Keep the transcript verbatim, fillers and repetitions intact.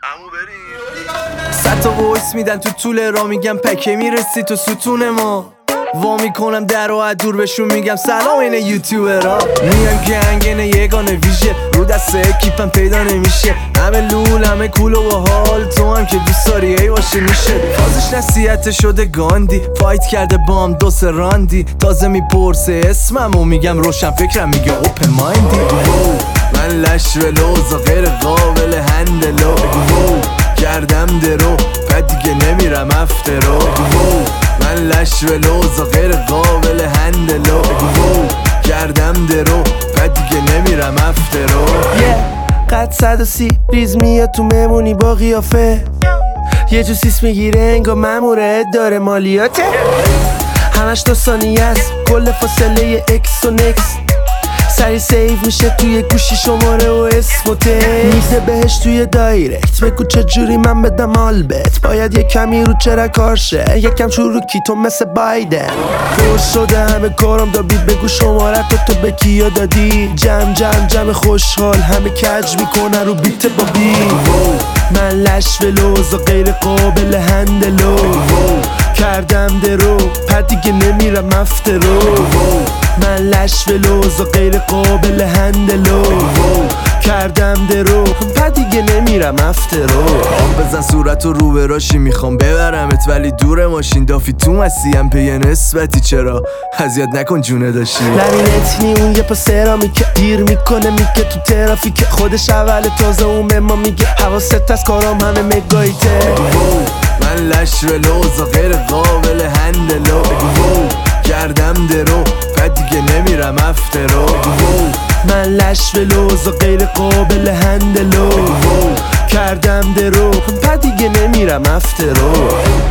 عمو بریم. صد تا وایس میدن تو طول را، میگم پکه میرسی تو ستون ما. وا میکنم در و از دور بهشون میگم سلام اینه یوتیوبرا. میگم گنگ اینه یگانه ویژه، رو دست اکیپم پیدا نمیشه. همه لول همه کول و حال، تو هم که دوست داری ای باشه میشه. تازش نصیحت شده گاندی، فایت کرده بام دو سه راندی. تازه میپرسه اسمم و میگم روشن فکرم، میگه اوپن مایندی. من لش و لوز و غیر قابل هندلو، کردم درو بعد دیگه نمیرم افترو. من لش و لوز و غیر قابل هندلو، کردم درو بعد دیگه نمیرم افترو. قد صد و سی ریز میاد تو ممونی با قیافه، یه جو سیس میگیره انگا مموره داره مالیاته. همش دو ثانیه است کل فاصله اکس و نکس، سری سیو میشه توی گوشی شماره و اسم و تکس. میزه بهش توی دایرکت بگو چجوری من بدم آلبت، باید یه کمی رو چرا کارشه یکم چروکی تو مثل بایدن. پر شده همه کارم دا بید، بگو شماره تو تو به کیا دادی. جمع جمع جمع خوشحال همه کج میکنن رو بیت با بی. من لش و لوز و غیر قابل هندلو، کردم درو پد دیگه نمیرم افترو. من لش و لوز و غیر قابل هندلو، کردم درو پد دیگه نمیرم افترو. آب بزن صورت و رو براشی، میخوام ببرمت ولی دور ماشین. دافی تو مسیم پی نسبتی، چرا اذیت نکن جونه داشتی. لبینت نی اون یه پا سرامی که دیر میکنه میگه تو ترافیک، خودش اول تازه اون به ما میگه حواست از کارام همه مگایته. من لش و لوز و غیر قابل هندلو، کردم درو بعد دیگه نمیرم افترو. من لش و لوز و غیر قابل هندلو، کردم درو بعد دیگه نمیرم افترو.